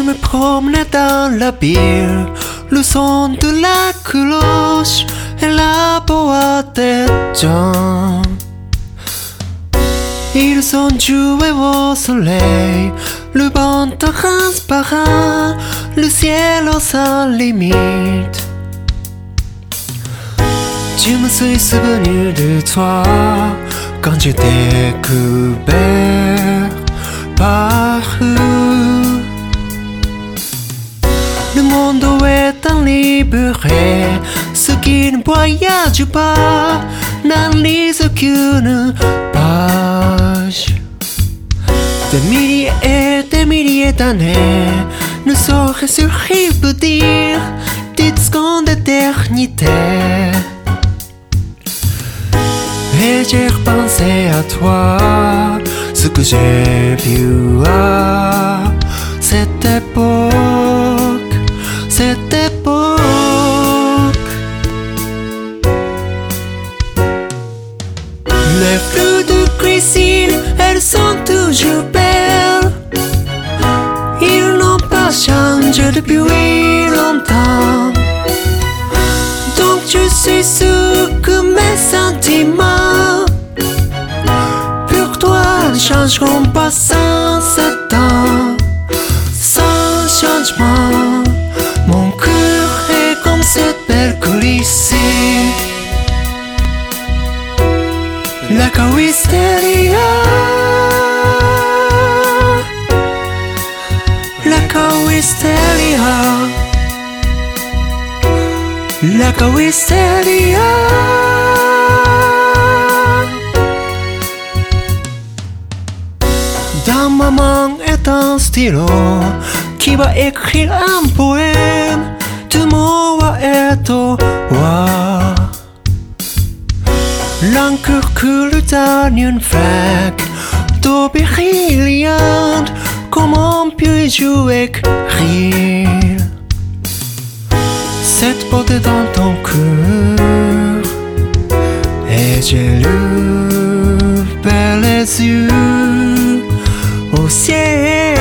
me promenais dans la ville, le son de la cloche et la boîte des gens. Ils ont joué au soleil, le vent transparent, le ciel sans limite. Je me suis souvenu de toi quand j'ai découvert Paris. Le monde est en libéré, ceux qui ne voyagent pas n'en lisent aucune page. Des milliers et des milliers d'années ne sauraient survivre dire 10 secondes d'éternité. Et j'ai repensé à toi, ce que j'ai vu à cette époque, cette époque. Les fleurs de cuisine, elles sont toujours belles. Ils n'ont pas changé depuis longtemps. Donc je suis sûr que mes sentiments pour toi ne changeront pas sans ce temps. Sans changement, mon cœur est comme cette belle coulisse. La Cawisteria, la Cawisteria, la Cawisteria. Dans ma main est un stylo qui va écrire un poème. De mots à étoiles. L'encre coule dans une flaque d'eau brillante. Comment puis-je écrire cette beauté dans ton cœur? Et j'ai levé les yeux au ciel.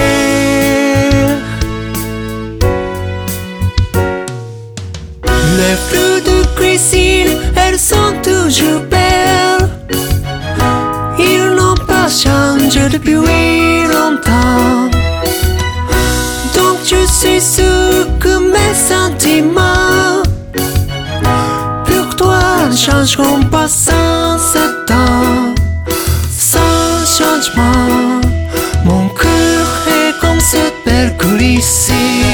Les fleurs de cuisine, elles sont toujours belles. Ils n'ont pas changé depuis longtemps. Donc je suis sûr que mes sentiments pour toi ne changeront pas sans ce temps. Sans changement, mon cœur est comme cette belle coulisse.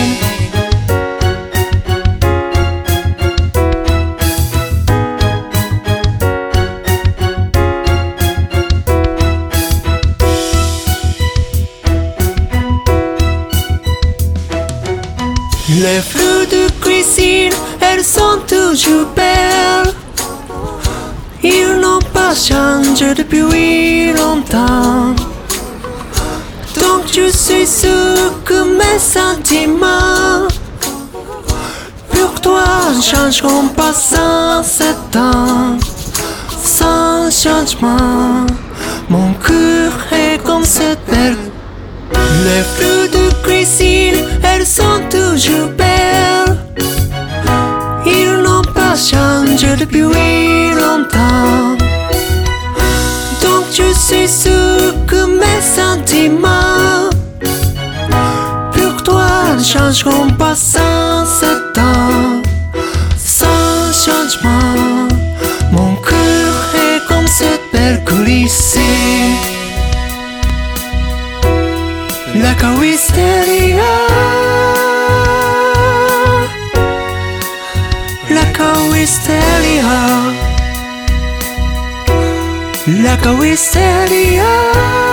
Les fleurs de cuisine, elles sont toujours belles. Ils n'ont pas changé depuis longtemps. Donc je suis sûr que mes sentiments pour toi ne changeront pas sans ce temps. Sans changement, mon cœur est comme cette belle. Les fleurs de cuisine, elles sont toujours belles. Ils n'ont pas changé depuis longtemps. Donc je suis sûr que mes sentiments pour toi ne changeront pas sans ce temps. Sans changement, mon cœur est comme cette belle coulisse. La Cawisteria, la Cawisteria, la Cawisteria.